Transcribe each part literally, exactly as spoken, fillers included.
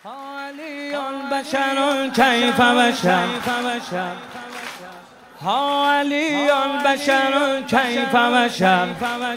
علی البشر کیف بشر ها علی البشر کیف بشر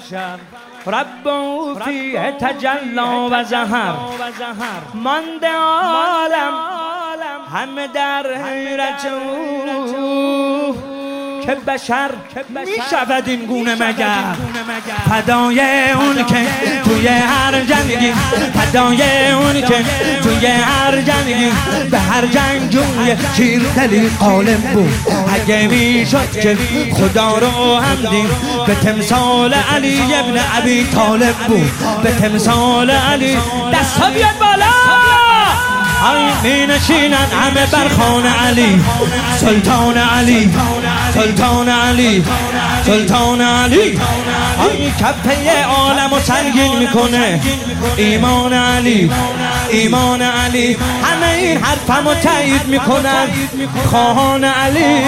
رب فیه تجلا و ظهر مانده عالم همه در حیرت او که بشر می شود این گونه مگر فدای اون که توی هر جنگی فدای اون که توی هر جنگی به هر جنگ جوی شیر دلی غالب بود اگه می شد که خدا رو همدیم به تمثال علی ابن ابی طالب بود به تمثال علی دستا بیاد بالا های می نشینن همه بر خوان علی سلطان علی سلطان علی سلطان علی های کفه عالم و سنگین میکنه ایمان علی ایمان علی همه این حرفمو تایید میکنن خواهان علی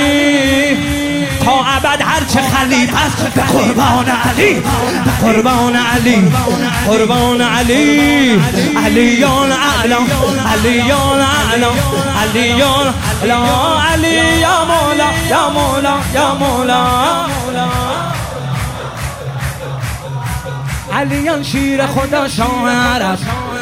تا ابد هرچه خلیفه است به قربان علی به قربان علی قربان علی علیان اعلا علیان اعلا علیان اعلا علی یا مولا یا مولا یا مولا علیان شیر خدا شاه عرب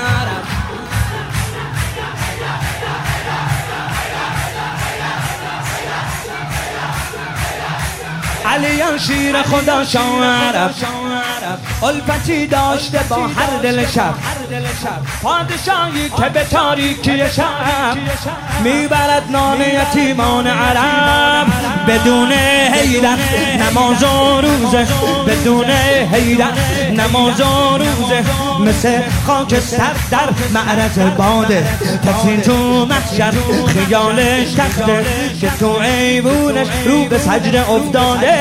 علیان شیر خدا شاه عرب الفتی داشته با هر دل شب پادشاهی که به تاریکی شب میبرد نان یتیمان عرب بدون حیرت نماز و روزه بدون حیرت نماز و روزه مثل خاک سر در معرض باده کسی تو محشر خیالش تخته که تو ایوونش رو به سجده افتاده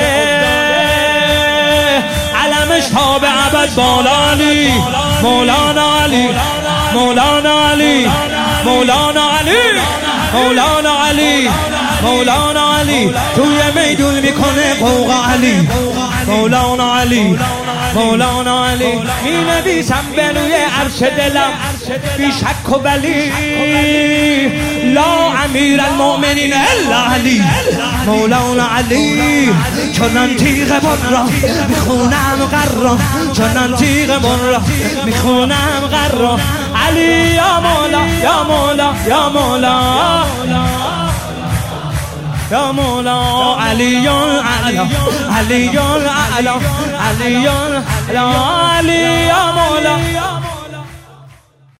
علمش تا به ابد بالا علی مولانا علی مولانا علی مولانا علی مولانا علی مولانا علی توی میدون میکنه قوقا علی مولانا علی مولانا علی می نویسم به روی عرش دلم بی شک و بلی لا امیر المؤمنین الا علی مولانا علی چنان تیغ من را میخونم غرا چنان تیغ من را میخونم غرا علی یا مولا یا مولا یا مولا یا مولا علیون اعلا علیون اعلا علیون اعلا علی یا مولا